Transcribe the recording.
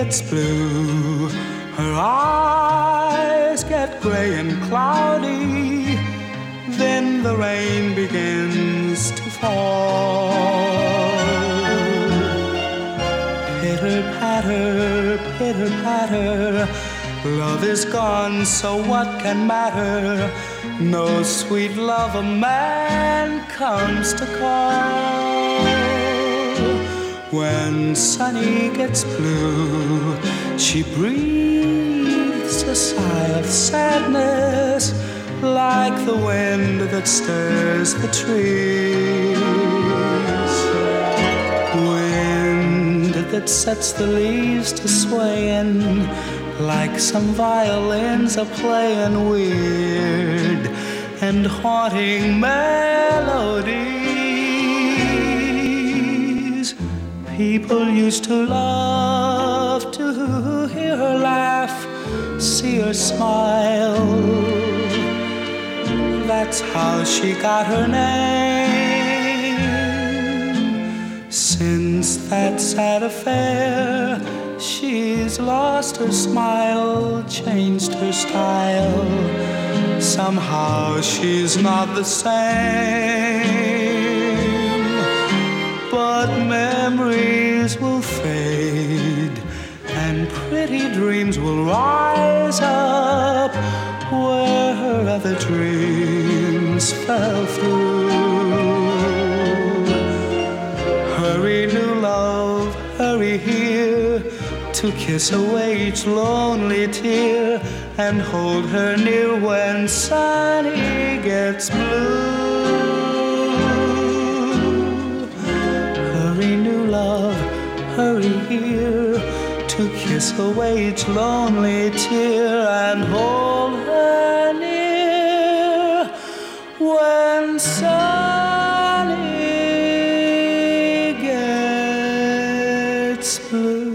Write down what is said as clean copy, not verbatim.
gets blue, her eyes get gray and cloudy, then the rain begins to fall. Pitter-patter, pitter-patter, love is gone, so what can matter? No sweet love a man comes to call. When Sunny gets blue, she breathes a sigh of sadness, like the wind that stirs the trees. Wind that sets the leaves to swaying, like some violins are playing weird and haunting melodies. People used to love to hear her laugh, see her smile. That's how she got her name. Since that sad affair, she's lost her smile, changed her style. Somehow she's not the same. But memories will fade, and pretty dreams will rise up where her other dreams fell through. Hurry, new love, hurry here, to kiss away each lonely tear and hold her near when Sunny gets blue. Hurry, new love, hurry here, to kiss away each lonely tear and hold her near when Sunny gets blue.